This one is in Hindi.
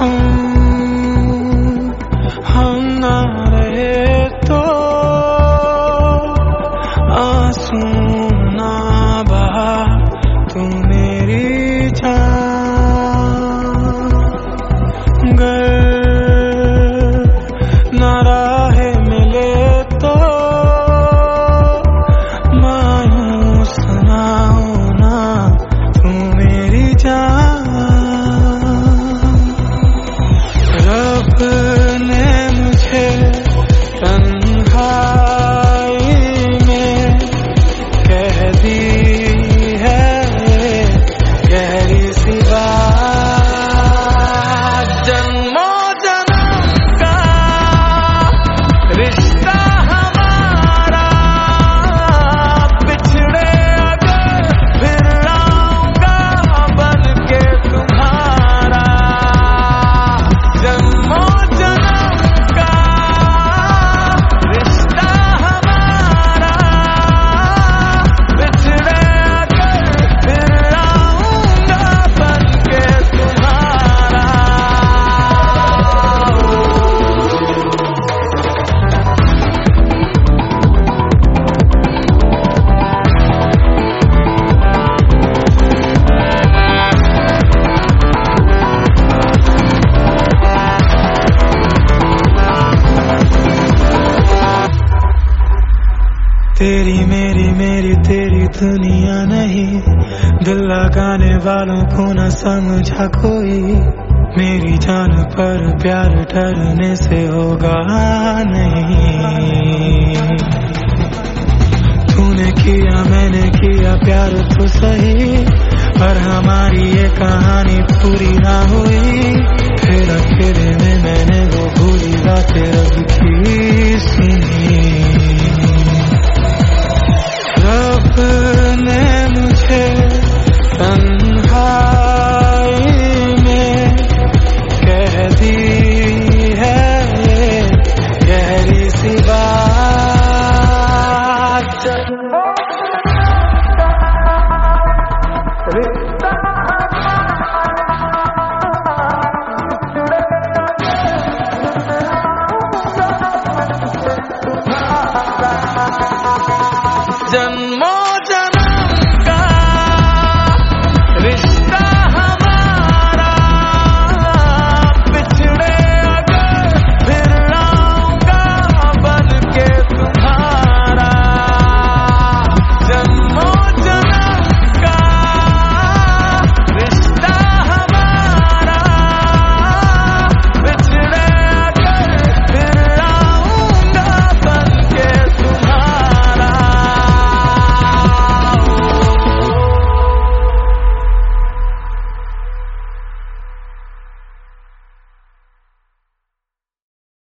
हम ना रहे तो आंसू ना बहा तू मेरी जान। गर ना राहे मिले तो मायूस ना होना तू मेरी जान। रब ने मुझे तन्हाई में कह दी है गहरी सी बात। जन्मों जन्म का रिश्ता हमारा, बिछड़े अगर फिर आऊंगा बन के तुम्हारा। जन्मों जन्म का रिश्ता हमारा, बिछड़े अगर फिर आऊंगा बन के तुम्हारा। तेरी मेरी मेरी तेरी दुनिया नहीं, दिल लगाने वालों को न समझा कोई। मेरी जान पर प्यार डरने से होगा नहीं। तूने किया मैंने किया प्यार तो सही, पर हमारी ये कहानी पूरी ना हुई। फिर अकेले में मैंने वो भूली बातें रब की सुनी।